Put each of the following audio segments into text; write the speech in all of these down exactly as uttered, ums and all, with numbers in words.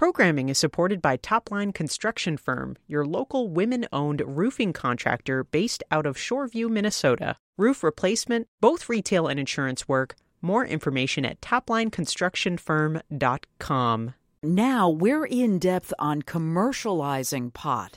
Programming is supported by Topline Construction Firm, your local women-owned roofing contractor based out of Shoreview, Minnesota. Roof replacement, both retail and insurance work. More information at topline construction firm dot com. Now we're in depth on commercializing pot.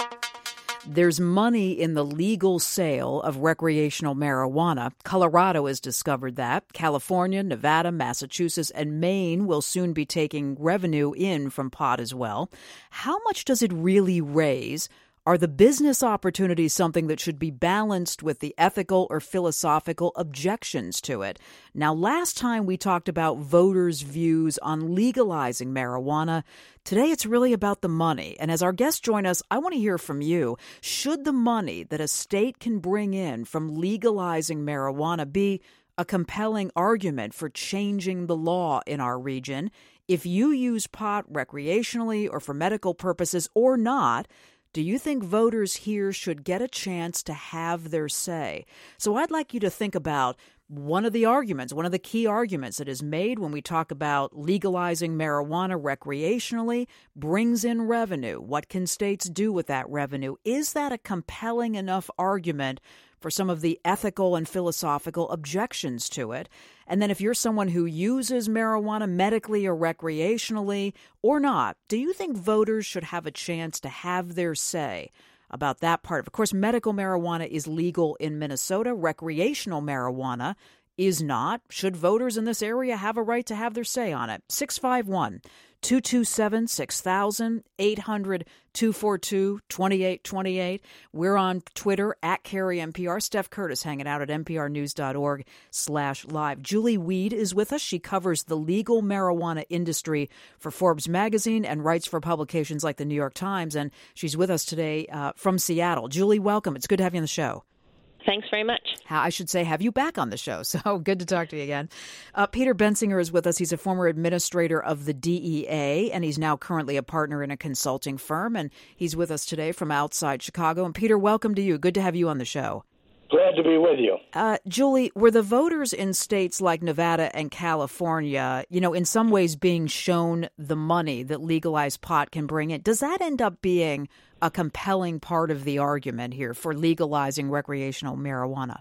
There's money in the legal sale of recreational marijuana. Colorado has discovered that. California, Nevada, Massachusetts, and Maine will soon be taking revenue in from pot as well. How much does it really raise? Are the business opportunities something that should be balanced with the ethical or philosophical objections to it? Now, last time we talked about voters' views on legalizing marijuana. Today it's really about the money. And as our guests join us, I want to hear from you. Should the money that a state can bring in from legalizing marijuana be a compelling argument for changing the law in our region? If you use pot recreationally or for medical purposes or not, do you think voters here should get a chance to have their say? So I'd like you to think about one of the arguments, one of the key arguments that is made when we talk about legalizing marijuana recreationally brings in revenue. What can states do with that revenue? Is that a compelling enough argument for some of the ethical and philosophical objections to it? And then if you're someone who uses marijuana medically or recreationally or not, do you think voters should have a chance to have their say about that part? Of course, medical marijuana is legal in Minnesota. Recreational marijuana is not. Should voters in this area have a right to have their say on it? six five one, two two seven, six thousand, eight hundred, two four two, two eight two eight. We're on Twitter at Carrie N P R. Steph Curtis hanging out at nprnews.org slash live. Julie Weed is with us. She covers the legal marijuana industry for Forbes magazine and writes for publications like the New York Times. And she's with us today uh, from Seattle. Julie, welcome. It's good to have you on the show. Thanks very much. I should say, have you back on the show. So good to talk to you again. Uh, Peter Bensinger is with us. He's a former administrator of the D E A, and he's now currently a partner in a consulting firm. And he's with us today from outside Chicago. And Peter, welcome to you. Good to have you on the show. Glad to be with you. Uh, Julie, were the voters in states like Nevada and California, you know, in some ways being shown the money that legalized pot can bring in? Does that end up being a compelling part of the argument here for legalizing recreational marijuana?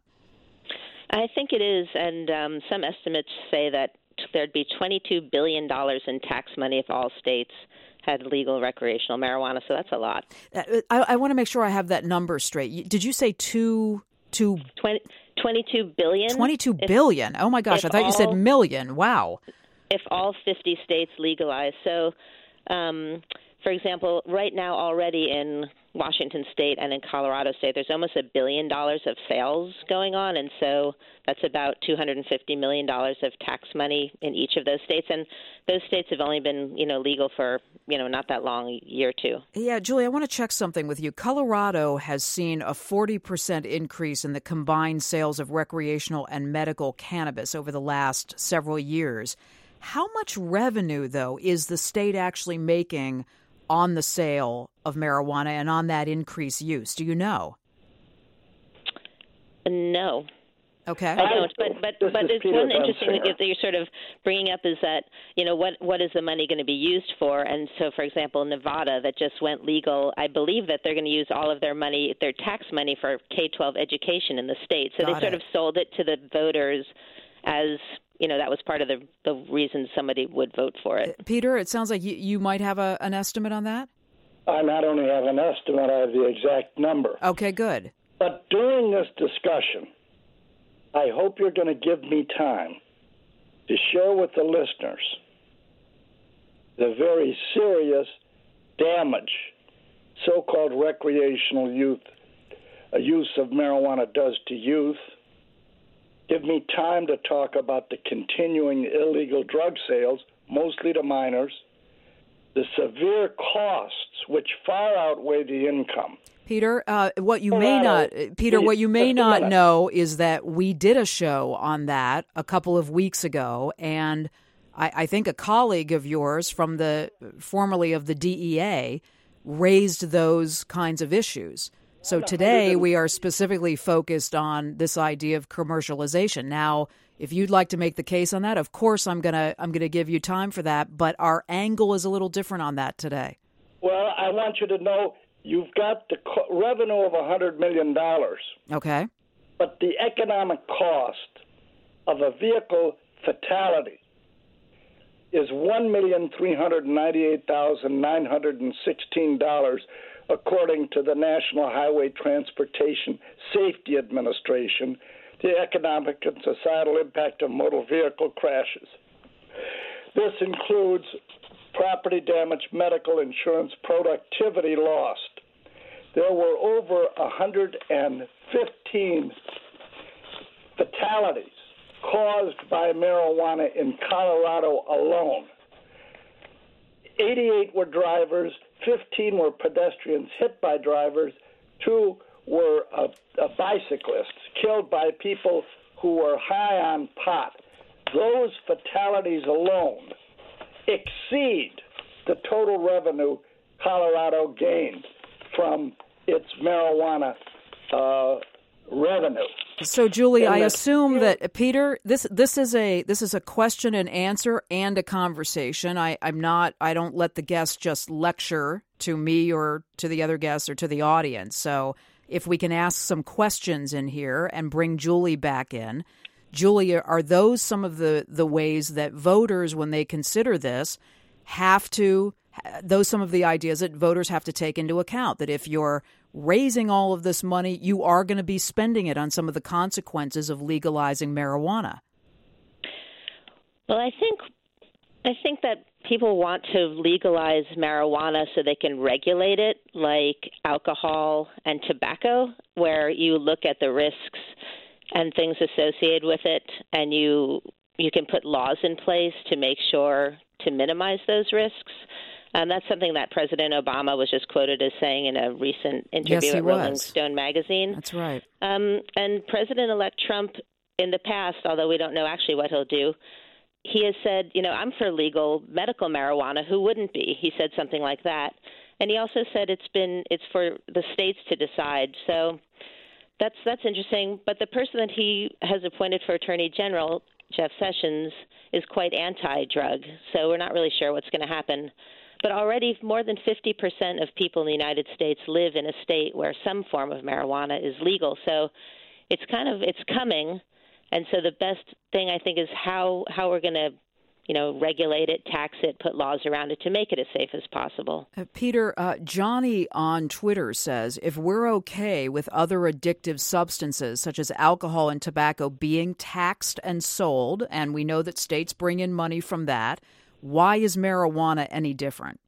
I think it is, and um, some estimates say that there'd be twenty-two billion dollars in tax money if all states had legal recreational marijuana, so that's a lot. Uh, I, I want to make sure I have that number straight. Did you say two... two twenty, twenty-two billion? twenty-two billion. Oh, my gosh. I thought all, you said million. Wow. If all fifty states legalize. So, um, for example, right now already in Washington State and in Colorado State, there's almost a billion dollars of sales going on, and so that's about two hundred fifty million dollars of tax money in each of those states. And those states have only been, you know, legal for, you know, not that long, a year or two. Yeah, Julie, I want to check something with you. Colorado has seen a forty percent increase in the combined sales of recreational and medical cannabis over the last several years. How much revenue, though, is the state actually making on the sale of marijuana and on that increased use? Do you know? No. Okay. I don't, but but This but is it's Peter one interesting Bensinger. that you're sort of bringing up is that, you know, what what is the money going to be used for? And so, for example, Nevada that just went legal, I believe that they're going to use all of their money, their tax money, for K twelve education in the state. So Got they sort it. of sold it to the voters as, you know, that was part of the the reason somebody would vote for it. Peter, it sounds like you, you might have a, an estimate on that? I not only have an estimate, I have the exact number. Okay, good. But during this discussion, I hope you're going to give me time to share with the listeners the very serious damage so-called recreational youth uh, use of marijuana does to youth. Give me time to talk about the continuing illegal drug sales, mostly to minors, the severe costs which far outweigh the income. Peter, uh, what you may not, Peter, what you may not know is that we did a show on that a couple of weeks ago, and I, I think a colleague of yours from the formerly of the D E A raised those kinds of issues. So today we are specifically focused on this idea of commercialization. Now, If you'd like to make the case on that, of course I'm gonna I'm gonna give you time for that. But our angle is a little different on that today. Well, I want you to know you've got the co- revenue of one hundred million dollars. Okay. But the economic cost of a vehicle fatality is one million three hundred ninety-eight thousand nine hundred sixteen dollars, according to the National Highway Transportation Safety Administration, the economic and societal impact of motor vehicle crashes. This includes property damage, medical insurance, productivity lost. There were over one hundred fifteen fatalities caused by marijuana in Colorado alone. eighty-eight were drivers, fifteen were pedestrians hit by drivers, two were uh, uh, bicyclists killed by people who were high on pot. Those fatalities alone exceed the total revenue Colorado gained from its marijuana uh, revenue. So, Julie, and I the, assume that Peter, this this is a this is a question and answer and a conversation. I, I'm not. I don't let the guests just lecture to me or to the other guests or to the audience. So, if we can ask some questions in here and bring Julie back in, Julie, are those some of the the ways that voters, when they consider this, have to? Those some of the ideas that voters have to take into account, that if you're raising all of this money, you are going to be spending it on some of the consequences of legalizing marijuana. Well, I think I think that people want to legalize marijuana so they can regulate it, like alcohol and tobacco, where you look at the risks and things associated with it, and you you can put laws in place to make sure to minimize those risks. Um, that's something that President Obama was just quoted as saying in a recent interview yes, at Rolling was. Stone magazine. That's right. Um, and President-elect Trump, in the past, although we don't know actually what he'll do, he has said, you know, I'm for legal medical marijuana. Who wouldn't be? He said something like that. And he also said it's been it's for the states to decide. So that's that's interesting. But the person that he has appointed for Attorney General, Jeff Sessions, is quite anti-drug. So we're not really sure what's going to happen. But already more than fifty percent of people in the United States live in a state where some form of marijuana is legal. So it's kind of it's coming. And so the best thing, I think, is how, how we're going to, you know, regulate it, tax it, put laws around it to make it as safe as possible. Uh, Peter, uh, Johnny on Twitter says, if we're okay with other addictive substances such as alcohol and tobacco being taxed and sold, and we know that states bring in money from that, why is marijuana any different?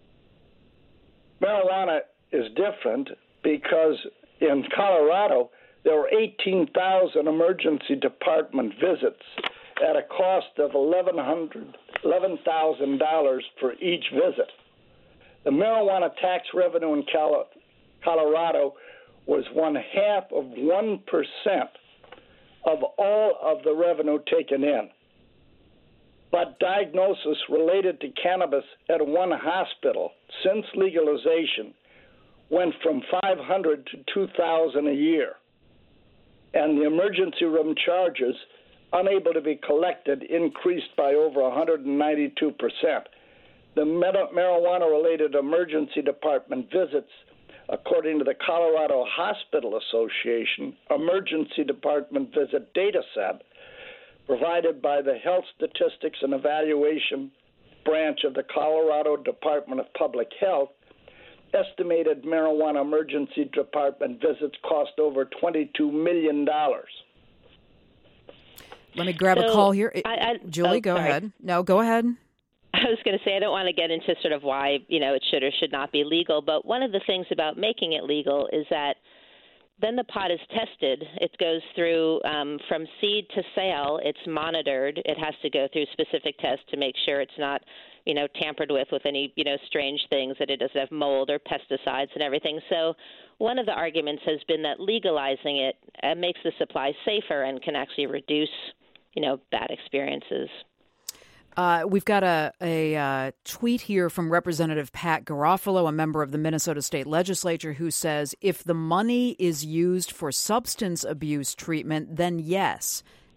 Marijuana is different because in Colorado, there were eighteen thousand emergency department visits at a cost of eleven thousand dollars for each visit. The marijuana tax revenue in Colorado was one half of one percent of all of the revenue taken in. But diagnosis related to cannabis at one hospital since legalization went from five hundred to two thousand a year. And the emergency room charges, unable to be collected, increased by over one hundred ninety-two percent. The marijuana-related emergency department visits, according to the Colorado Hospital Association emergency department visit data set, provided by the Health Statistics and Evaluation branch of the Colorado Department of Public Health, estimated marijuana emergency department visits cost over twenty-two million dollars. Let me grab so a call here. I, I, Julie, oh, go sorry. ahead. No, go ahead. I was going to say I don't want to get into sort of why, you know, it should or should not be legal, but one of the things about making it legal is that then the pot is tested. It goes through um, from seed to sale. It's monitored. It has to go through specific tests to make sure it's not, you know, tampered with with any, you know, strange things, that it doesn't have mold or pesticides and everything. So one of the arguments has been that legalizing it uh, makes the supply safer and can actually reduce, you know, bad experiences. Uh, we've got a, a uh, tweet here from Representative Pat Garofalo, a member of the Minnesota State Legislature, who says, if the money is used for substance abuse treatment, then yes,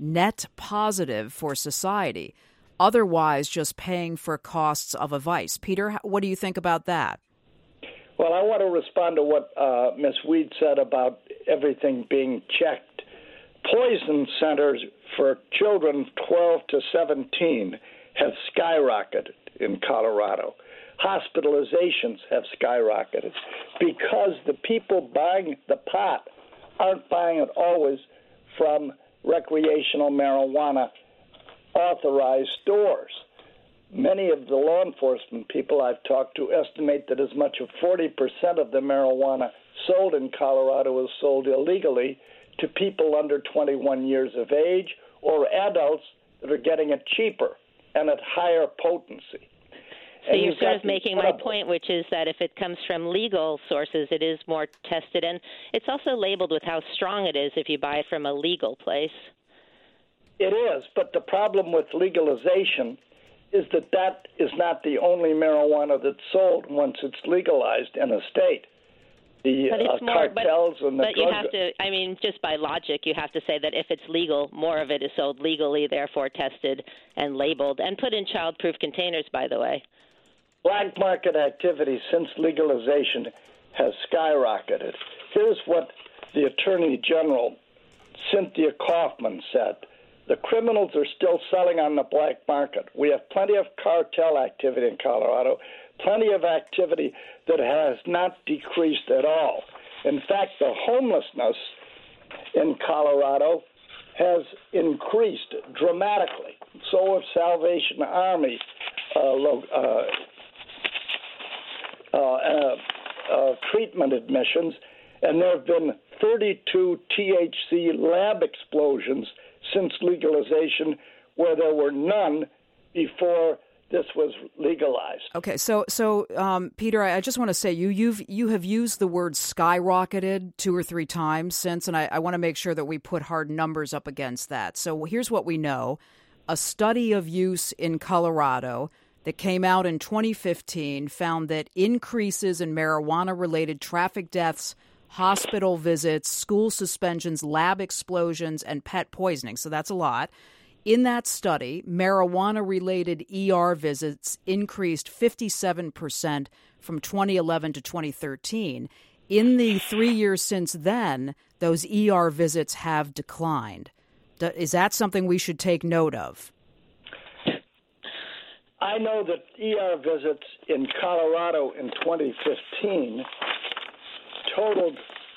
net positive for society, otherwise just paying for costs of a vice. Peter, what do you think about that? Well, I want to respond to what uh, Miz Weed said about everything being checked. Poison centers for children twelve to seventeen have skyrocketed in Colorado. Hospitalizations have skyrocketed because the people buying the pot aren't buying it always from recreational marijuana authorized stores. Many of the law enforcement people I've talked to estimate that as much as forty percent of the marijuana sold in Colorado is sold illegally to people under twenty-one years of age or adults that are getting it cheaper and at higher potency. So you're sort of making my point, which is that if it comes from legal sources, it is more tested. And it's also labeled with how strong it is if you buy it from a legal place. It is, but the problem with legalization is that that is not the only marijuana that's sold once it's legalized in a state. The uh, more, cartels but, and the But you have to, I mean, just by logic, you have to say that if it's legal, more of it is sold legally, therefore tested and labeled and put in child-proof containers, by the way. Black market activity since legalization has skyrocketed. Here's what the Attorney General, Cynthia Kaufman, said. The criminals are still selling on the black market. We have plenty of cartel activity in Colorado, plenty of activity that has not decreased at all. In fact, the homelessness in Colorado has increased dramatically. So have Salvation Army uh, uh, uh, uh, uh, treatment admissions, and there have been thirty-two T H C lab explosions since legalization, where there were none before this was legalized. Okay, so so um, Peter, I just want to say you you've you have used the word skyrocketed two or three times since, and I, I want to make sure that we put hard numbers up against that. So here's what we know: a study of use in Colorado that came out in twenty fifteen found that increases in marijuana-related traffic deaths, hospital visits, school suspensions, lab explosions, and pet poisoning. So that's a lot. In that study, marijuana-related E R visits increased fifty-seven percent from twenty eleven to twenty thirteen. In the three years since then, those E R visits have declined. Is that something we should take note of? I know that E R visits in Colorado in twenty fifteen totaled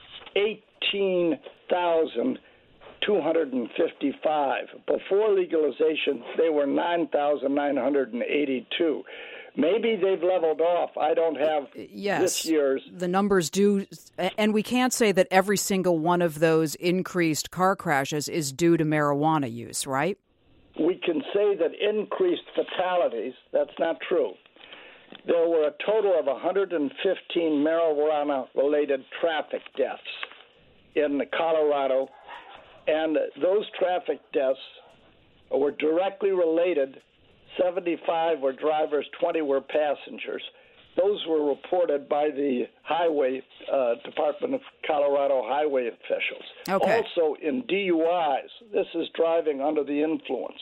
eighteen thousand two hundred fifty-five. Before legalization, they were nine thousand nine hundred eighty-two. Maybe they've leveled off. I don't have yes, this year's. The numbers do, and we can't say that every single one of those increased car crashes is due to marijuana use, right? We can say that increased fatalities, that's not true. There were a total of one hundred fifteen marijuana-related traffic deaths in Colorado, and those traffic deaths were directly related. seventy-five were drivers, twenty were passengers. Those were reported by the Highway uh, Department of Colorado highway officials. Okay. Also in D U Is, this is driving under the influence.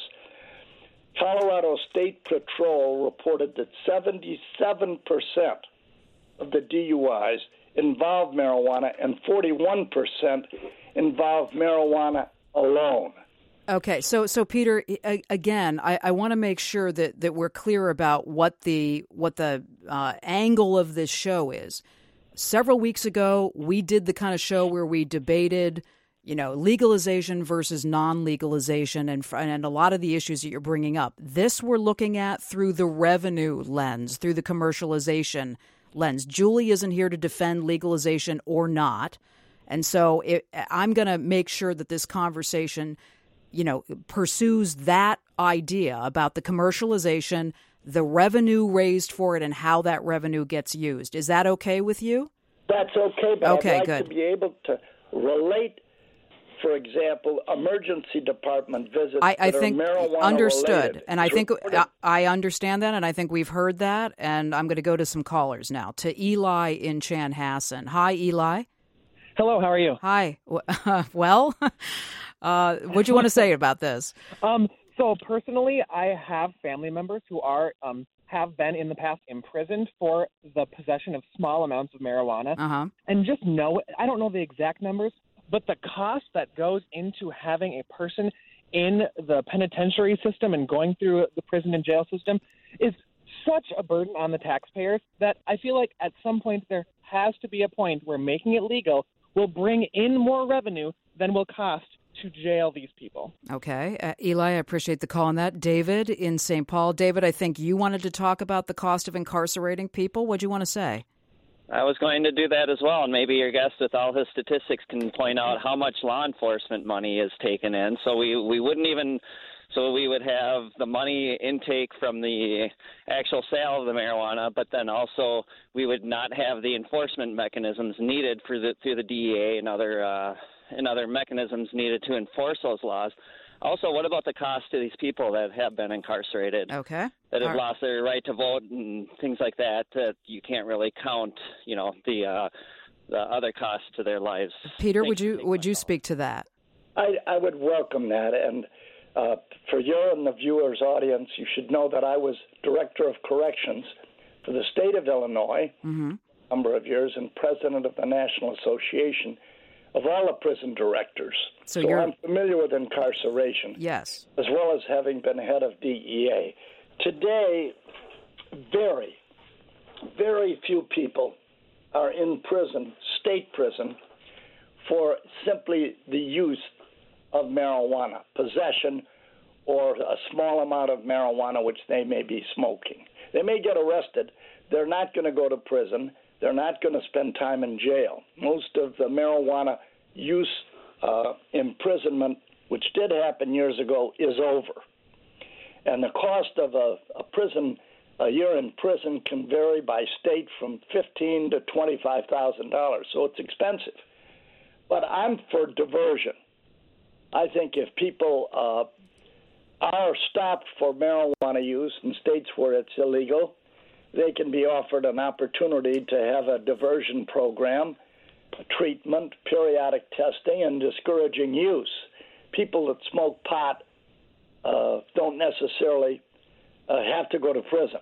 Colorado State Patrol reported that seventy-seven percent of the D U Is involved marijuana and forty-one percent involved marijuana alone. Okay, so so Peter, again, I, I want to make sure that, that we're clear about what the what the uh, angle of this show is. Several weeks ago, we did the kind of show where we debated, you know, legalization versus non-legalization, and and a lot of the issues that you're bringing up. This we're looking at through the revenue lens, through the commercialization lens. Julie isn't here to defend legalization or not, and so it, I'm going to make sure that this conversation, you know, pursues that idea about the commercialization, the revenue raised for it, and how that revenue gets used. Is that okay with you? That's okay, but okay, I'd like good. to be able to relate, for example, emergency department visits I, I that think are marijuana understood, related. and I think I, I understand that, and I think we've heard that, and I'm going to go to some callers now. To Eli in Chanhassen. Hi, Eli. Hello, how are you? Hi. Uh, well, uh, what do you want to say about this? Um, so personally, I have family members who are um, have been in the past imprisoned for the possession of small amounts of marijuana. Uh-huh. And just know, I don't know the exact numbers, but the cost that goes into having a person in the penitentiary system and going through the prison and jail system is such a burden on the taxpayers that I feel like at some point there has to be a point where making it legal will bring in more revenue than will cost to jail these people. Okay. Uh, Eli, I appreciate the call on that. David in Saint Paul. David, I think you wanted to talk about the cost of incarcerating people. What do you want to say? I was going to do that as well, and maybe your guest with all his statistics can point out how much law enforcement money is taken in. So we, we wouldn't even... So we would have the money intake from the actual sale of the marijuana, but then also we would not have the enforcement mechanisms needed for the, through the D E A and other uh, and other mechanisms needed to enforce those laws. Also, what about the cost to these people that have been incarcerated? Okay. That have All lost their right to vote and things like that, that you can't really count, you know, the uh, the other costs to their lives. Peter, Think, would you would you speak to that? I, I would welcome that. And uh, for your and the viewers' audience, you should know that I was Director of Corrections for the state of Illinois Mm-hmm. a number of years and President of the National Association of all the prison directors. So So, you're- I'm familiar with incarceration, Yes. as well as having been head of D E A. Today, very, very few people are in prison, state prison, for simply the use of marijuana, possession, or a small amount of marijuana which they may be smoking. They may get arrested. They're not going to go to prison. They're not going to spend time in jail. Most of the marijuana use uh, imprisonment, which did happen years ago, is over. And the cost of a, a prison, a year in prison, can vary by state from fifteen thousand dollars to twenty-five thousand dollars. So it's expensive. But I'm for diversion. I think if people uh, are stopped for marijuana use in states where it's illegal, they can be offered an opportunity to have a diversion program, treatment, periodic testing, and discouraging use. People that smoke pot uh, don't necessarily uh, have to go to prison.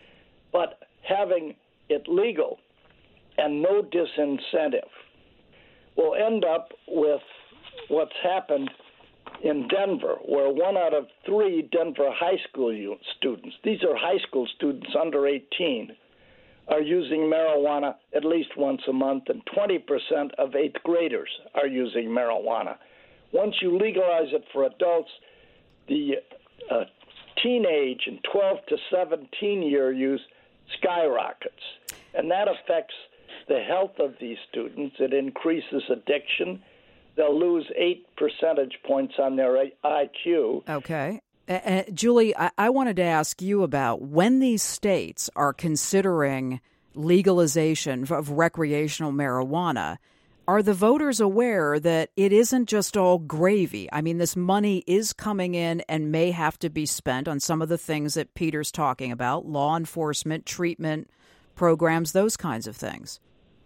But having it legal and no disincentive will end up with what's happened in Denver, where one out of three Denver high school students, these are high school students under eighteen, are using marijuana at least once a month, and twenty percent of eighth graders are using marijuana. Once you legalize it for adults, the uh, teenage and twelve to seventeen year use skyrockets, and that affects the health of these students. It increases addiction. They'll lose eight percentage points on their I Q. Okay. Uh, uh, Julie, I-, I wanted to ask you about when these states are considering legalization of recreational marijuana, are the voters aware that it isn't just all gravy? I mean, this money is coming in and may have to be spent on some of the things that Peter's talking about, law enforcement, treatment programs, those kinds of things.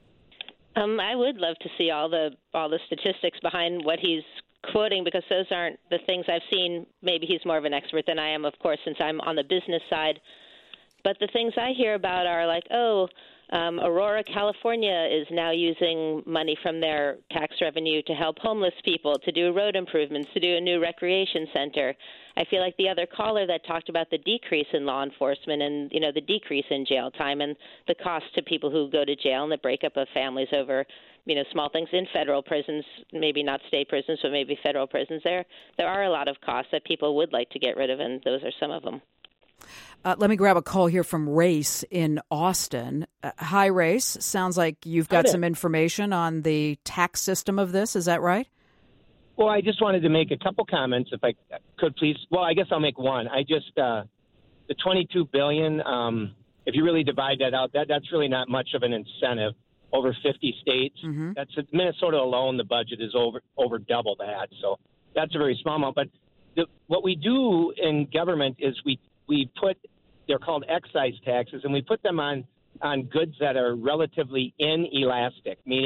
Um, I would love to see all the all the statistics behind what he's quoting, because those aren't the things I've seen. Maybe he's more of an expert than I am, of course, since I'm on the business side. But the things I hear about are like, oh, um, Aurora, California is now using money from their tax revenue to help homeless people, to do road improvements, to do a new recreation center. I feel like the other caller that talked about the decrease in law enforcement and, you know, the decrease in jail time and the cost to people who go to jail and the breakup of families over, you know, small things in federal prisons, maybe not state prisons, but maybe federal prisons. There, there are a lot of costs that people would like to get rid of, and those are some of them. Uh, let me grab a call here from Race in Austin. Uh, hi, Race. Sounds like you've got some information on the tax system of this. Is that right? Well, I just wanted to make a couple comments, if I could, please. Well, I guess I'll make one. I just uh, the twenty-two billion dollars. Um, if you really divide that out, that that's really not much of an incentive. Over fifty states. Mm-hmm. That's Minnesota alone. The budget is over over double that. So that's a very small amount. But the, what we do in government is we we put they're called excise taxes, and we put them on on goods that are relatively inelastic, meaning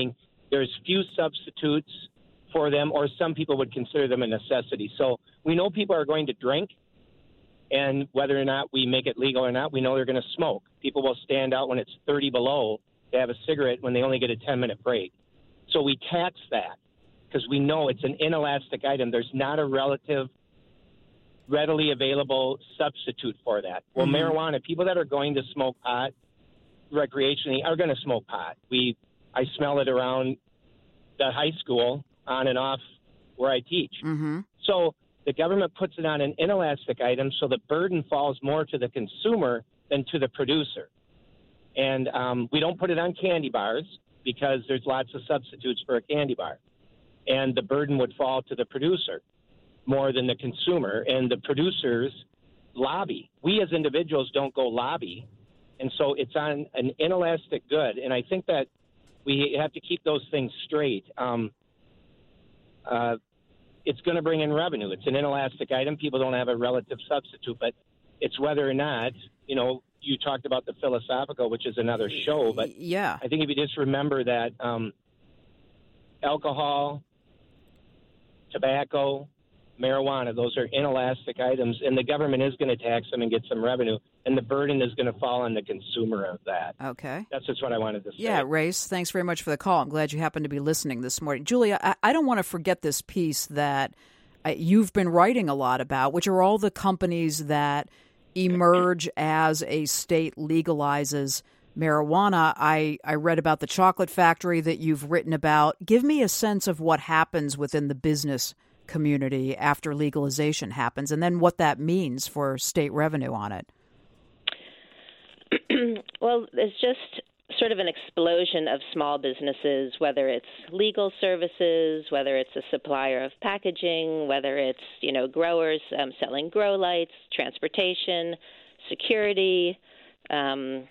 There's few substitutes for them, or some people would consider them a necessity. So we know people are going to drink, and whether or not we make it legal or not, we know they're going to smoke. People will stand out when it's thirty below to have a cigarette when they only get a ten-minute break. So we tax that because we know it's an inelastic item. There's not a relative, readily available substitute for that. Well, mm-hmm. marijuana, people that are going to smoke pot recreationally are going to smoke pot. We, I smell it around the high school on and off where I teach. Mm-hmm. So the government puts it on an inelastic item, so the burden falls more to the consumer than to the producer. And um, we don't put it on candy bars because there's lots of substitutes for a candy bar. And the burden would fall to the producer more than the consumer. And the producers lobby. We as individuals don't go lobby. And so it's on an inelastic good. And I think that we have to keep those things straight. Um, uh, it's going to bring in revenue. It's an inelastic item. People don't have a relative substitute. But it's whether or not, you know, you talked about the philosophical, which is another show. But yeah, I think if you just remember that um, alcohol, tobacco, marijuana, those are inelastic items, and the government is going to tax them and get some revenue, and the burden is going to fall on the consumer of that. Okay. That's just what I wanted to say. Yeah, Race, thanks very much for the call. I'm glad you happened to be listening this morning. Julia, I, I don't want to forget this piece that uh, you've been writing a lot about, which are all the companies that emerge as a state legalizes marijuana. I, I read about the chocolate factory that you've written about. Give me a sense of what happens within the business community after legalization happens, and then what that means for state revenue on it. Well, there's just sort of an explosion of small businesses, whether it's legal services, whether it's a supplier of packaging, whether it's, you know, growers um, selling grow lights, transportation, security, um,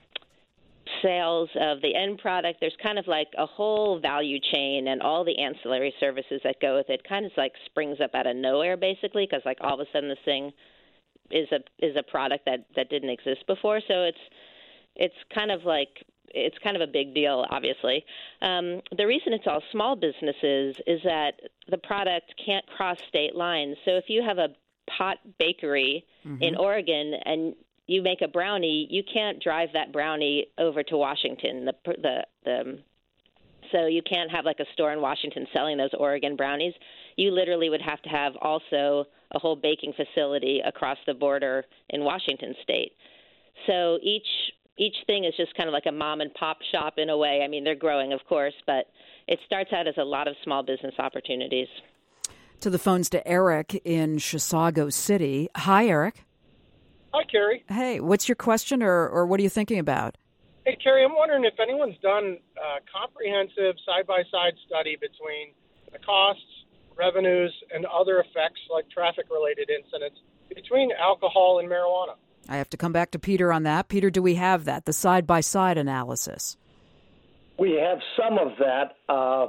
sales of the end product. There's kind of like a whole value chain, and all the ancillary services that go with it kind of like springs up out of nowhere, basically, because like all of a sudden this thing is a is a product that, that didn't exist before. So it's it's kind of like it's kind of a big deal, obviously. Um, the reason it's all small businesses is that the product can't cross state lines. So if you have a pot bakery mm-hmm. in Oregon and you make a brownie, you can't drive that brownie over to Washington. The the the so you can't have like a store in Washington selling those Oregon brownies. You literally would have to have also a whole baking facility across the border in Washington state. So each each thing is just kind of like a mom and pop shop in a way. I mean, they're growing, of course, but it starts out as a lot of small business opportunities. To the phones to Eric in Chisago City. Hi, Eric. Hi, Carrie. Hey, what's your question, or, or what are you thinking about? Hey, Carrie, I'm wondering if anyone's done a comprehensive side-by-side study between the costs, revenues, and other effects like traffic-related incidents between alcohol and marijuana. I have to come back to Peter on that. Peter, do we have that, the side-by-side analysis? We have some of that. Uh,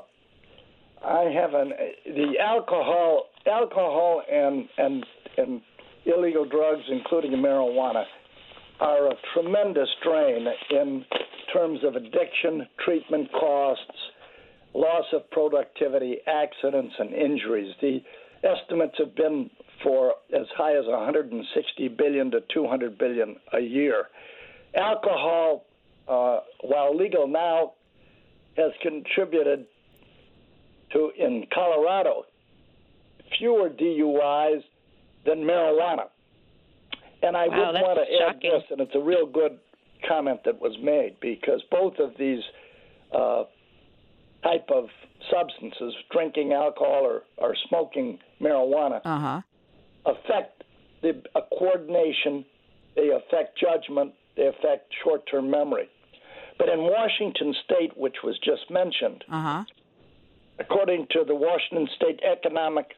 I have an the alcohol, alcohol and and and illegal drugs, including marijuana, are a tremendous drain in terms of addiction, treatment costs, loss of productivity, accidents, and injuries. The estimates have been for as high as one hundred sixty billion dollars to two hundred billion dollars a year. Alcohol, uh, while legal now, has contributed to, in Colorado, fewer D U Is than marijuana. And I wow, would want to add shocking. this, and it's a real good comment that was made, because both of these uh, type of substances, drinking alcohol or, or smoking marijuana, uh-huh. affect the uh, coordination, they affect judgment, they affect short-term memory. But in Washington State, which was just mentioned, uh-huh. according to the Washington State Economic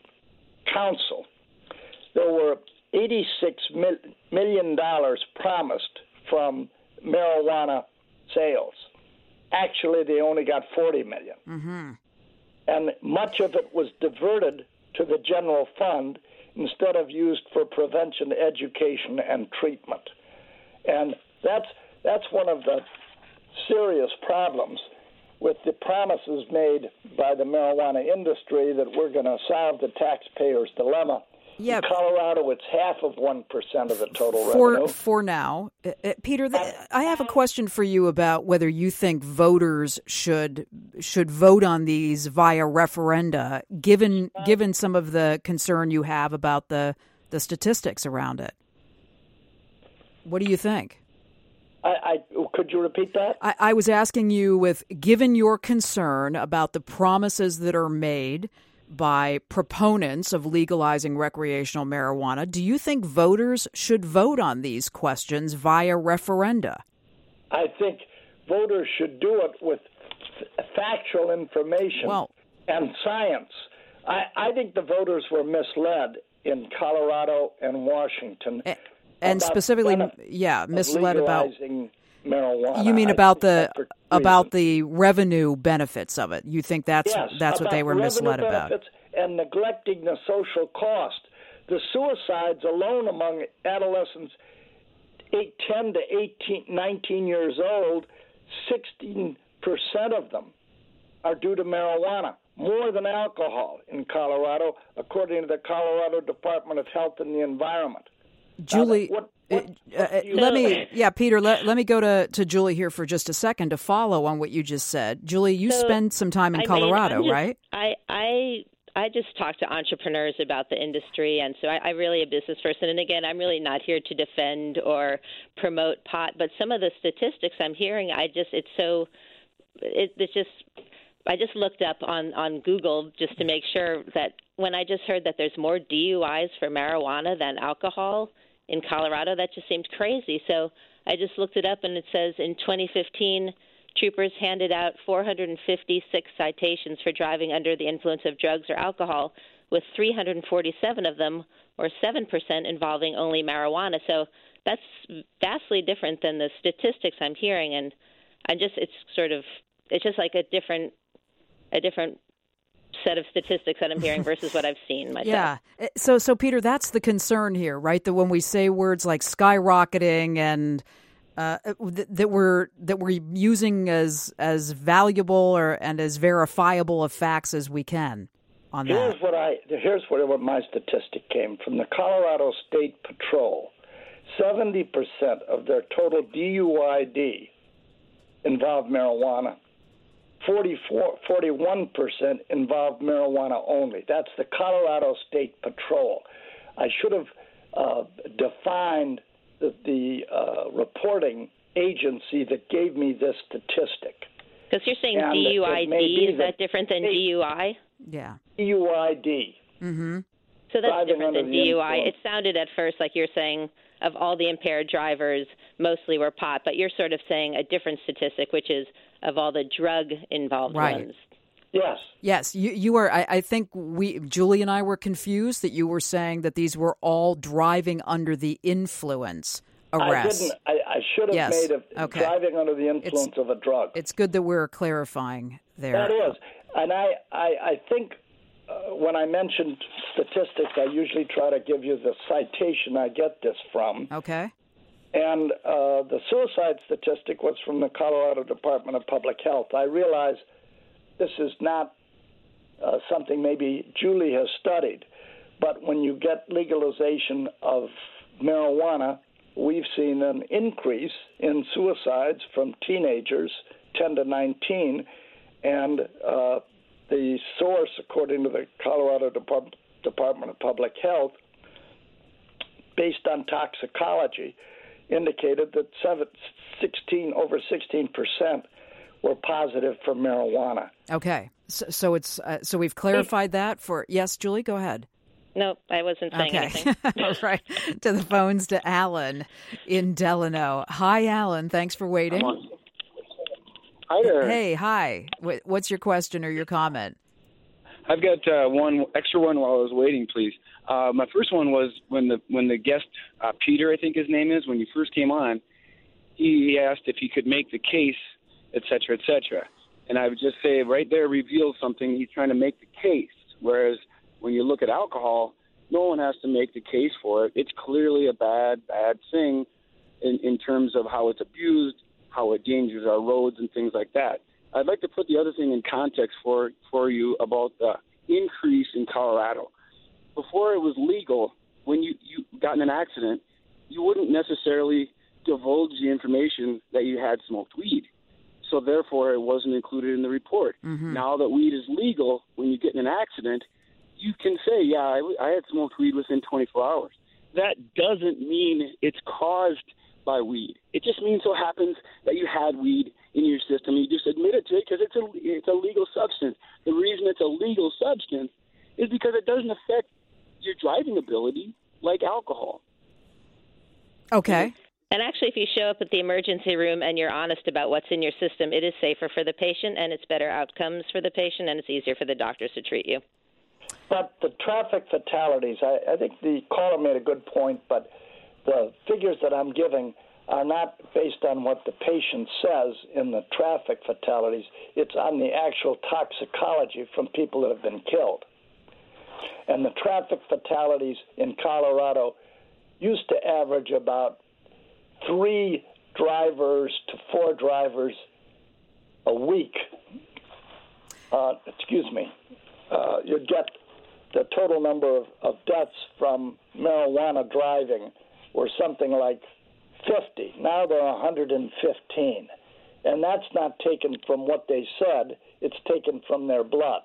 Council, there were eighty-six million dollars promised from marijuana sales. Actually, they only got forty million dollars. Mm-hmm. And much of it was diverted to the general fund instead of used for prevention, education, and treatment. And that's that's one of the serious problems with the promises made by the marijuana industry that we're going to solve the taxpayer's dilemma. Yeah. In Colorado, it's half of one percent of the total for, revenue. For now. Uh, uh, Peter, th- I have a question for you about whether you think voters should should vote on these via referenda, given given some of the concern you have about the, the statistics around it. What do you think? I, I could you repeat that? I, I was asking you, with given your concern about the promises that are made by proponents of legalizing recreational marijuana, do you think voters should vote on these questions via referenda? I think voters should do it with f- factual information well, and science. I, I think the voters were misled in Colorado and Washington. A- and specifically, yeah, misled about marijuana. You mean about the about the revenue benefits of it? You think that's yes, that's what they were misled about? And neglecting the social cost. The suicides alone among adolescents eight, ten to eighteen, nineteen years old, sixteen percent of them are due to marijuana, more than alcohol in Colorado, according to the Colorado Department of Health and the Environment. Julie, uh, what, what, uh, uh, let me, yeah, Peter, let, let me go to, to Julie here for just a second to follow on what you just said. Julie, you so, spend some time in I Colorado, mean, just, right? I, I I just talk to entrepreneurs about the industry, and so I, I really a business person. And again, I'm really not here to defend or promote pot, but some of the statistics I'm hearing, I just it's so it, it's just I just looked up on on Google just to make sure that when I just heard that there's more D U Is for marijuana than alcohol in Colorado, that just seemed crazy. So I just looked it up, and it says in twenty fifteen, troopers handed out four hundred fifty-six citations for driving under the influence of drugs or alcohol, with three hundred forty-seven of them, or seven percent, involving only marijuana. So that's vastly different than the statistics I'm hearing, and I just it's sort of it's just like a different a different set of statistics that I'm hearing versus what I've seen myself. Yeah. So, so Peter, that's the concern here, right? That when we say words like skyrocketing and uh, th- that we're that we're using as as valuable or and as verifiable of facts as we can on that. Here's what I here's where what my statistic came from. The Colorado State Patrol. Seventy percent of their total D U I D involved marijuana. forty-four, forty-one percent involved marijuana only. That's the Colorado State Patrol. I should have uh, defined the, the uh, reporting agency that gave me this statistic. Because you're saying and D U I D, is that different than D U I? Yeah. D U I D. Mm-hmm. So that's Driving different than under the D U I. influence. It sounded at first like you're saying of all the impaired drivers, mostly were pot, but you're sort of saying a different statistic, which is of all the drug-involved Right. ones. Yes. Yes, you you were. I, I think we, Julie and I, were confused that you were saying that these were all driving under the influence arrests. I didn't. I, I should have Yes. made it Okay. driving under the influence It's- of a drug. It's good that we're clarifying there. That is. And I, I, I think uh, when I mentioned statistics, I usually try to give you the citation I get this from. Okay. And uh, the suicide statistic was from the Colorado Department of Public Health. I realize this is not uh, something maybe Julie has studied, but when you get legalization of marijuana, we've seen an increase in suicides from teenagers, ten to nineteen, and uh, the source, according to the Colorado Depart- Department of Public Health, based on toxicology, indicated that seven, sixteen, over sixteen percent were positive for marijuana. Okay. So, so it's uh, so we've clarified that for yes, Julie. Go ahead. No, I wasn't saying Okay. anything. All right. To the phones to Alan in Delano. Hi, Alan. Thanks for waiting. Hi there. Hey, hi. Wh- What's your question or your comment? I've got uh, one extra one while I was waiting, please. Uh, my first one was when the when the guest, uh, Peter, I think his name is, when you first came on, he asked if he could make the case, et cetera, et cetera. And I would just say right there reveals something. He's trying to make the case, whereas when you look at alcohol, no one has to make the case for it. It's clearly a bad, bad thing in, in terms of how it's abused, how it endangers our roads and things like that. I'd like to put the other thing in context for, for you about the increase in Colorado. Before it was legal, when you, you got in an accident, you wouldn't necessarily divulge the information that you had smoked weed. So therefore, it wasn't included in the report. Mm-hmm. Now that weed is legal, when you get in an accident, you can say, yeah, I, I had smoked weed within twenty-four hours. That doesn't mean it's caused by weed. It just means so happens that you had weed in your system. You just admit it to it because it's a, it's a legal substance. The reason it's a legal substance is because it doesn't affect your driving ability like alcohol. Okay. And actually, if you show up at the emergency room and you're honest about what's in your system, it is safer for the patient, and it's better outcomes for the patient, and it's easier for the doctors to treat you. But the traffic fatalities, I, I think the caller made a good point, but the figures that I'm giving are not based on what the patient says in the traffic fatalities. It's on the actual toxicology from people that have been killed. And the traffic fatalities in Colorado used to average about three drivers to four drivers a week. Uh, excuse me. Uh, you'd get the total number of, of deaths from marijuana driving were something like fifty. Now they're one hundred fifteen. And that's not taken from what they said. It's taken from their blood.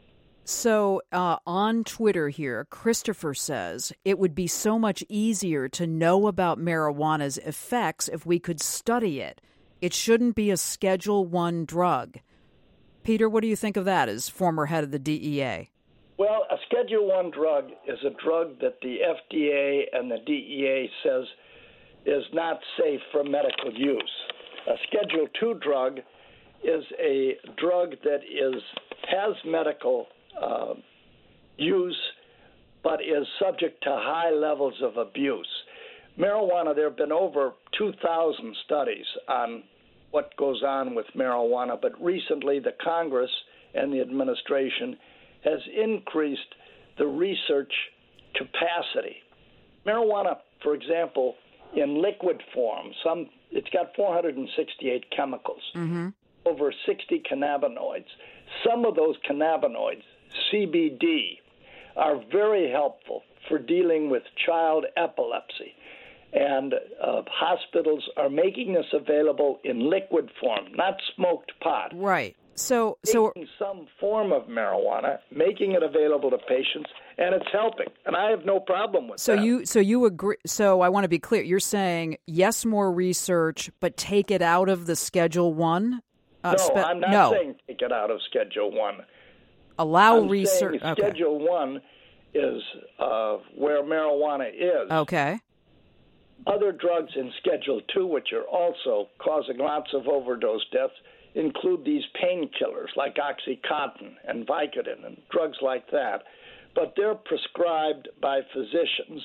So uh, on Twitter here, Christopher says it would be so much easier to know about marijuana's effects if we could study it. It shouldn't be a Schedule One drug. Peter, what do you think of that as former head of the D E A? Well, a Schedule One drug is a drug that the F D A and the D E A says is not safe for medical use. A Schedule Two drug is a drug that is has medical Uh, use, but is subject to high levels of abuse. Marijuana, there have been over two thousand studies on what goes on with marijuana, but recently the Congress and the administration has increased the research capacity. Marijuana, for example, in liquid form, some it's got four hundred sixty-eight chemicals, mm-hmm. over sixty cannabinoids. Some of those cannabinoids, C B D, are very helpful for dealing with child epilepsy. And uh, hospitals are making this available in liquid form, not smoked pot. Right. So, so taking some form of marijuana, making it available to patients, and it's helping. And I have no problem with so that. So you, so you agree. So I want to be clear. You're saying yes, more research, but take it out of the Schedule One. Uh, no, spe- I'm not no. saying take it out of Schedule One. Allow I'm research. Saying okay. Schedule One is uh, where marijuana is. Okay. Other drugs in Schedule Two, which are also causing lots of overdose deaths, include these painkillers like OxyContin and Vicodin and drugs like that. But they're prescribed by physicians.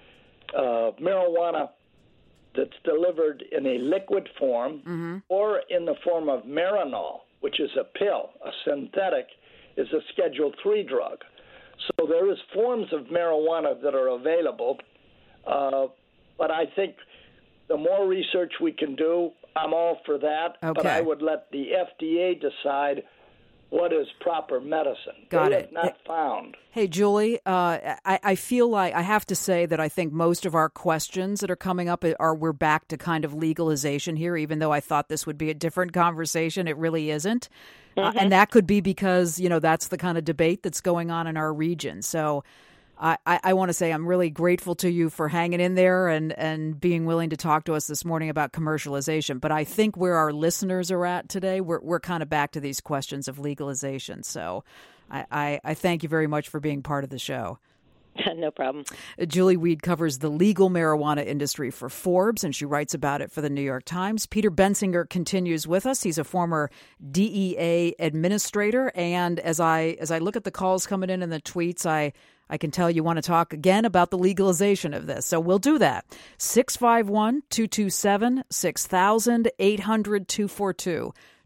Uh, marijuana that's delivered in a liquid form mm-hmm. or in the form of Marinol, which is a pill, a synthetic, is a Schedule Three drug. So there is forms of marijuana that are available, uh, but I think the more research we can do, I'm all for that. Okay. But I would let the F D A decide what is proper medicine. Got they it. have not found. Hey, Julie, uh, I, I feel like I have to say that I think most of our questions that are coming up are we're back to kind of legalization here, even though I thought this would be a different conversation. It really isn't. Mm-hmm. Uh, and that could be because, you know, that's the kind of debate that's going on in our region. So I, I, I want to say I'm really grateful to you for hanging in there and, and being willing to talk to us this morning about commercialization. But I think where our listeners are at today, we're we're kind of back to these questions of legalization. So I, I, I thank you very much for being part of the show. No problem. Julie Weed covers the legal marijuana industry for Forbes, and she writes about it for the New York Times. Peter Bensinger continues with us. He's a former D E A administrator, and as I as I look at the calls coming in and the tweets, I I can tell you want to talk again about the legalization of this. So we'll do that. six five one, two two seven, six thousand, eight hundred, two four two.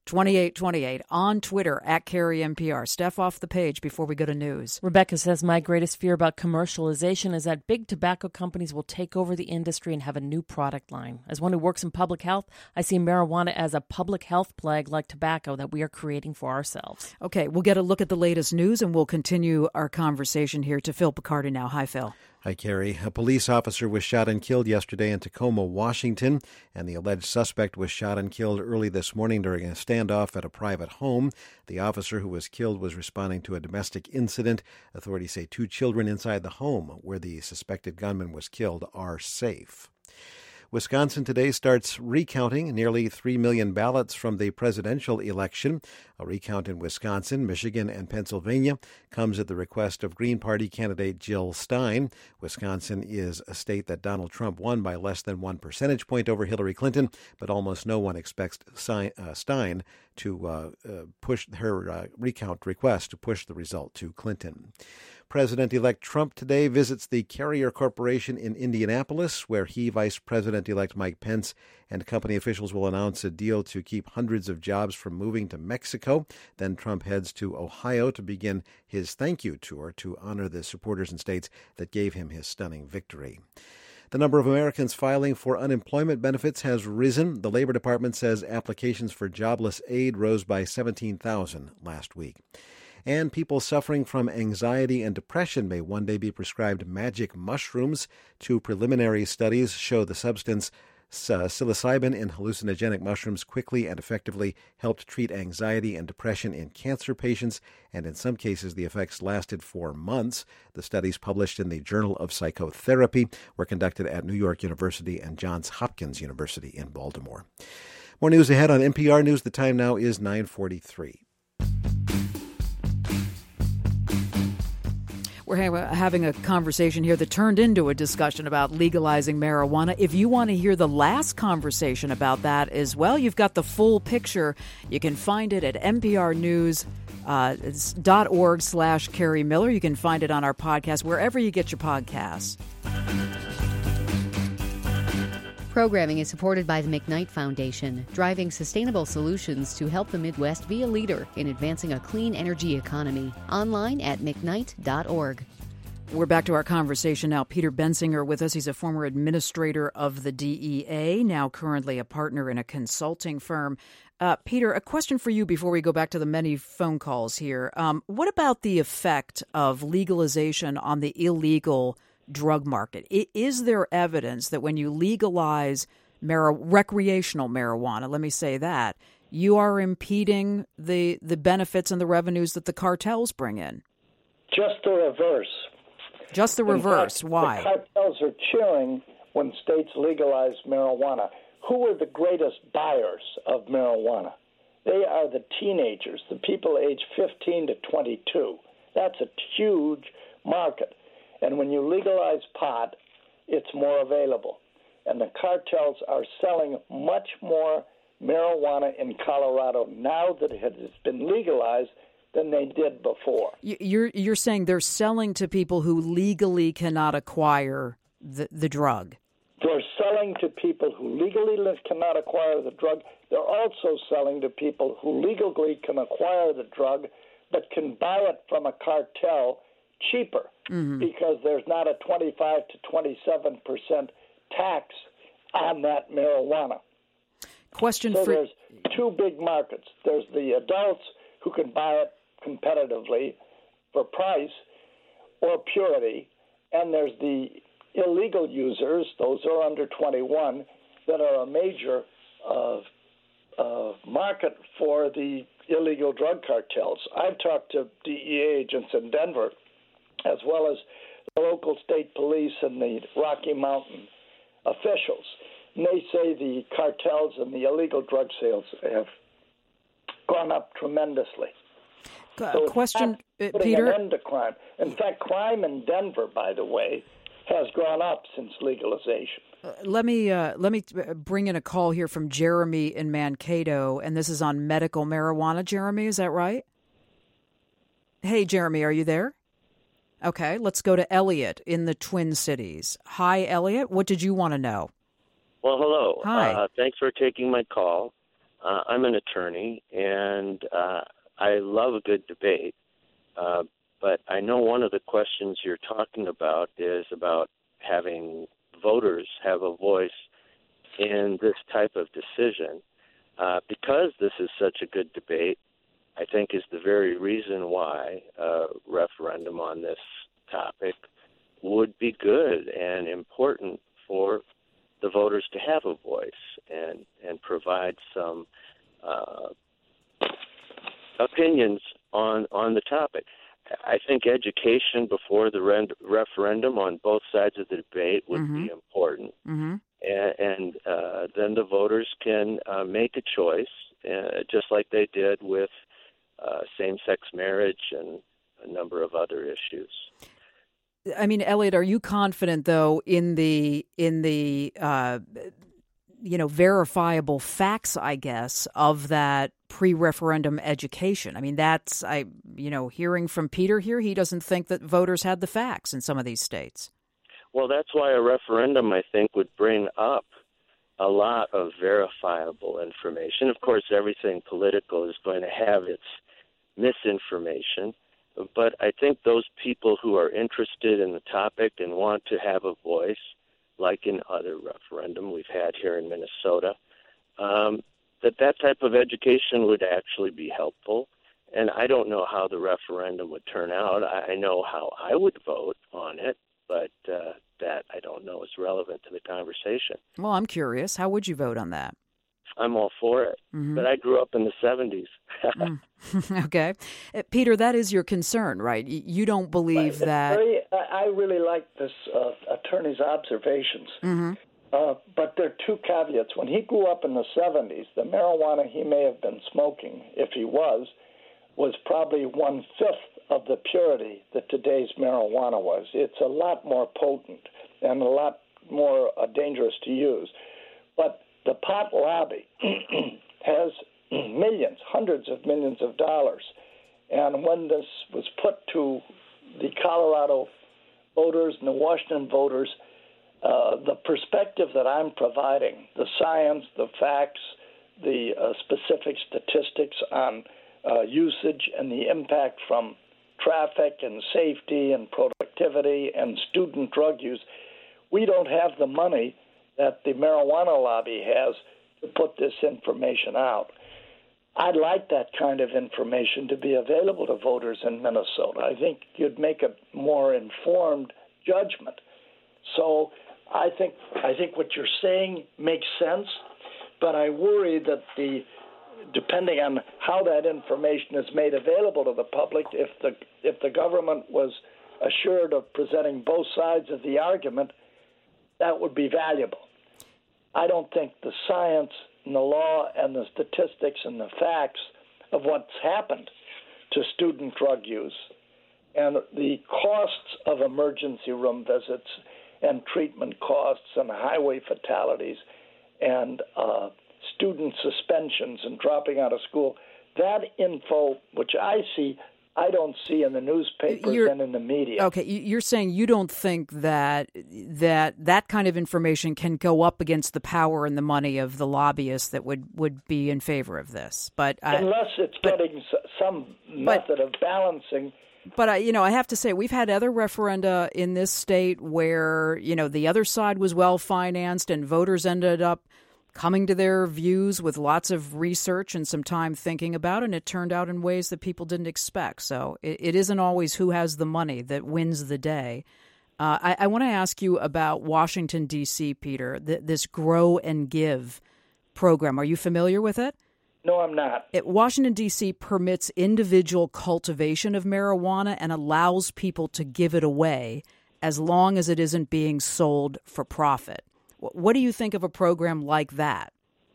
twenty-eight twenty-eight, on Twitter at Carrie N P R. Steph, off the page before we go to news. Rebecca says, my greatest fear about commercialization is that big tobacco companies will take over the industry and have a new product line. As one who works in public health, I see marijuana as a public health plague like tobacco that we are creating for ourselves. Okay, we'll get a look at the latest news, and we'll continue our conversation here to Phil Picardi now. Hi, Phil. Hi, Carrie. A police officer was shot and killed yesterday in Tacoma, Washington, and the alleged suspect was shot and killed early this morning during a standoff at a private home. The officer who was killed was responding to a domestic incident. Authorities say two children inside the home where the suspected gunman was killed are safe. Wisconsin today starts recounting nearly three million ballots from the presidential election. A recount in Wisconsin, Michigan, and Pennsylvania comes at the request of Green Party candidate Jill Stein. Wisconsin is a state that Donald Trump won by less than one percentage point over Hillary Clinton, but almost no one expects Stein to uh, uh, push her uh, recount request to push the result to Clinton. President-elect Trump today visits the Carrier Corporation in Indianapolis, where he, Vice President-elect Mike Pence, and company officials will announce a deal to keep hundreds of jobs from moving to Mexico. Then Trump heads to Ohio to begin his thank you tour to honor the supporters in states that gave him his stunning victory. The number of Americans filing for unemployment benefits has risen. The Labor Department says applications for jobless aid rose by seventeen thousand last week. And people suffering from anxiety and depression may one day be prescribed magic mushrooms. Two preliminary studies show the substance uh, psilocybin in hallucinogenic mushrooms quickly and effectively helped treat anxiety and depression in cancer patients, and in some cases the effects lasted for months. The studies, published in the Journal of Psychotherapy, were conducted at New York University and Johns Hopkins University in Baltimore. More news ahead on N P R News. The time now is nine forty-three. We're having a conversation here that turned into a discussion about legalizing marijuana. If you want to hear the last conversation about that as well, you've got the full picture. You can find it at nprnews dot org slash Carrie Miller. You can find it on our podcast, wherever you get your podcasts. Programming is supported by the McKnight Foundation, driving sustainable solutions to help the Midwest be a leader in advancing a clean energy economy. Online at mcknight dot org. We're back to our conversation now. Peter Bensinger with us. He's a former administrator of the D E A, now currently a partner in a consulting firm. Uh, Peter, a question for you before we go back to the many phone calls here. Um, what about the effect of legalization on the illegal drug market? Is there evidence that when you legalize mar- recreational marijuana, let me say that, you are impeding the the benefits and the revenues that the cartels bring in? Just the reverse. Just the reverse. Fact, Why? The cartels are cheering when states legalize marijuana. Who are the greatest buyers of marijuana? They are the teenagers, the people aged fifteen to twenty-two. That's a huge market. And when you legalize pot, it's more available. And the cartels are selling much more marijuana in Colorado now that it has been legalized than they did before. You're you're saying they're selling to people who legally cannot acquire the, the drug? They're selling to people who legally cannot acquire the drug. They're also selling to people who legally can acquire the drug but can buy it from a cartel cheaper, mm-hmm. because there's not a twenty-five to twenty-seven percent tax on that marijuana. Question so for... there's two big markets. There's the adults who can buy it competitively for price or purity, and there's the illegal users, those who are under twenty-one, that are a major uh, uh, market for the illegal drug cartels. I've talked to D E A agents in Denver, as well as the local state police and the Rocky Mountain officials. And they say the cartels and the illegal drug sales have gone up tremendously. Uh, so question, it's putting Peter. an end to crime. In fact, crime in Denver, by the way, has gone up since legalization. Uh, let me uh, let me bring in a call here from Jeremy in Mankato, and this is on medical marijuana. Jeremy, is that right? Hey, Jeremy, are you there? Okay, let's go to Elliot in the Twin Cities. Hi, Elliot. What did you want to know? Well, hello. Hi. Uh, thanks for taking my call. uh, I'm an attorney, and uh, I love a good debate. Uh, but I know one of the questions you're talking about is about having voters have a voice in this type of decision. Uh, because this is such a good debate, I think is the very reason why a referendum on this topic would be good and important for the voters to have a voice and, and provide some uh, opinions on, on the topic. I think education before the re- referendum on both sides of the debate would mm-hmm. be important. Mm-hmm. And, and uh, then the voters can uh, make a choice, uh, just like they did with uh, same-sex marriage and a number of other issues. I mean, Elliot, are you confident, though, in the in the uh, you know verifiable facts, I guess, of that pre-referendum education? I mean, that's I you know hearing from Peter here, he doesn't think that voters had the facts in some of these states. Well, that's why a referendum, I think, would bring up a lot of verifiable information. Of course, everything political is going to have its misinformation, but I think those people who are interested in the topic and want to have a voice, like in other referendum we've had here in Minnesota, um, that that type of education would actually be helpful. And I don't know how the referendum would turn out. I know how I would vote on it, but uh, that I don't know is relevant to the conversation. Well, I'm curious. How would you vote on that? I'm all for it, mm-hmm. but I grew up in the seventies. mm. Okay. Uh, Peter, that is your concern, right? You don't believe right. that... Very, I really like this uh, attorney's observations, mm-hmm. uh, but there are two caveats. When he grew up in the seventies, the marijuana he may have been smoking, if he was, was probably one-fifth of the purity that today's marijuana was. It's a lot more potent and a lot more uh, dangerous to use. But the pot lobby has millions, hundreds of millions of dollars. And when this was put to the Colorado voters and the Washington voters, uh, the perspective that I'm providing, the science, the facts, the uh, specific statistics on uh, usage and the impact from traffic and safety and productivity and student drug use, we don't have the money that the marijuana lobby has to put this information out. I'd like that kind of information to be available to voters in Minnesota. I think you'd make a more informed judgment. So I think I think what you're saying makes sense, but I worry that the depending on how that information is made available to the public, if the if the government was assured of presenting both sides of the argument, that would be valuable. I don't think the science and the law and the statistics and the facts of what's happened to student drug use and the costs of emergency room visits and treatment costs and highway fatalities and uh, student suspensions and dropping out of school, that info, which I see, I don't see in the newspapers you're, and in the media. Okay, you're saying you don't think that that that kind of information can go up against the power and the money of the lobbyists that would, would be in favor of this, but uh, unless it's but, getting some method but, of balancing. But I, you know, I have to say we've had other referenda in this state where you know the other side was well financed and voters ended up coming to their views with lots of research and some time thinking about it, and it turned out in ways that people didn't expect. So it, it isn't always who has the money that wins the day. Uh, I, I want to ask you about Washington, D C, Peter, th- this Grow and Give program. Are you familiar with it? No, I'm not. It, Washington, D C permits individual cultivation of marijuana and allows people to give it away as long as it isn't being sold for profit. What do you think of a program like that?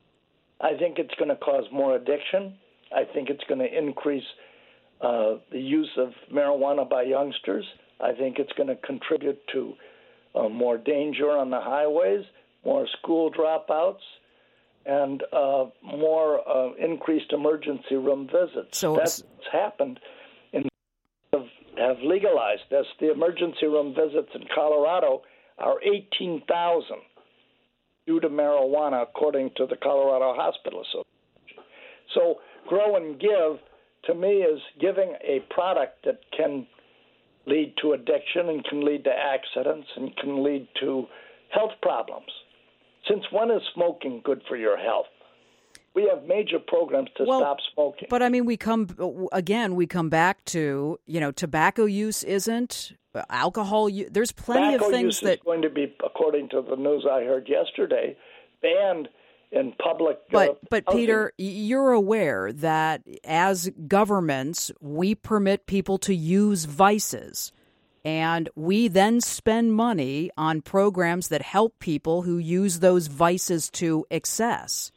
I think it's going to cause more addiction. I think it's going to increase uh, the use of marijuana by youngsters. I think it's going to contribute to uh, more danger on the highways, more school dropouts, and uh, more uh, increased emergency room visits. So that's happened in have legalized this. The emergency room visits in Colorado are eighteen thousand. Due to marijuana, according to the Colorado Hospital Association. So grow and give, to me, is giving a product that can lead to addiction and can lead to accidents and can lead to health problems. Since when is smoking good for your health? We have major programs to well, stop smoking. But I mean, we come again. We come back to you know, tobacco use isn't alcohol. Use, there's plenty tobacco of things use that is going to be, according to the news I heard yesterday, banned in public. But uh, but housing. Peter, you're aware that as governments, we permit people to use vices. And we then spend money on programs that help people who use those vices to excess.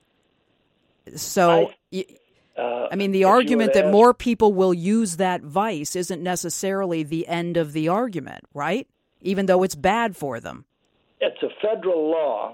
So, I, uh, I mean, the argument that ask, more people will use that vice isn't necessarily the end of the argument, right? Even though it's bad for them. It's a federal law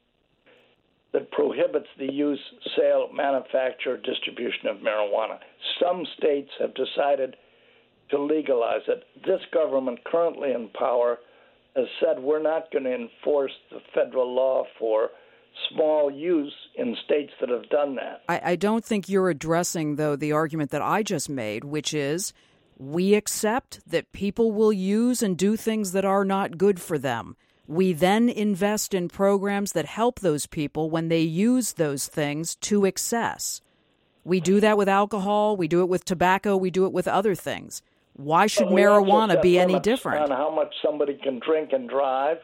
that prohibits the use, sale, manufacture, distribution of marijuana. Some states have decided to legalize it. This government currently in power has said we're not going to enforce the federal law for small use in states that have done that. I, I don't think you're addressing, though, the argument that I just made, which is we accept that people will use and do things that are not good for them. We then invest in programs that help those people when they use those things to excess. We do that with alcohol. We do it with tobacco. We do it with other things. Why should marijuana be any different? On how much somebody can drink and drive.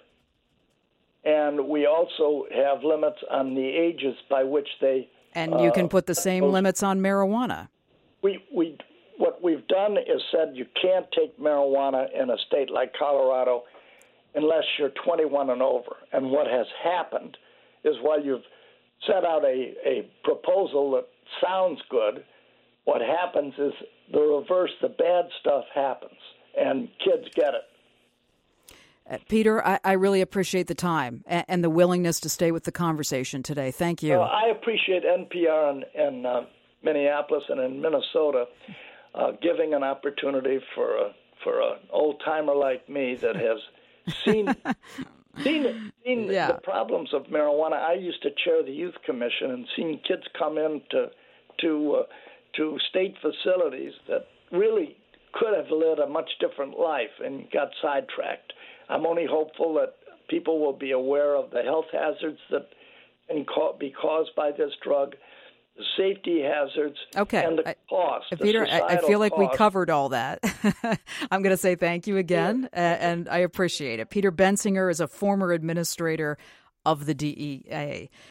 And we also have limits on the ages by which they... And you can put the same uh, limits on marijuana. We we What we've done is said you can't take marijuana in a state like Colorado unless you're twenty-one and over. And what has happened is while you've set out a, a proposal that sounds good, what happens is the reverse, the bad stuff happens, and kids get it. Uh, Peter, I, I really appreciate the time and, and the willingness to stay with the conversation today. Thank you. Well, I appreciate N P R in, in uh, Minneapolis and in Minnesota uh, giving an opportunity for a, for an old-timer like me that has seen seen, seen yeah. the problems of marijuana. I used to chair the youth commission and seen kids come in to to uh, to state facilities that really could have led a much different life and got sidetracked. I'm only hopeful that people will be aware of the health hazards that can be caused by this drug, the safety hazards, okay. and the I, cost. The Peter, I, I feel like cost. we covered all that. I'm going to say thank you again, yeah. and I appreciate it. Peter Bensinger is a former administrator of the D E A.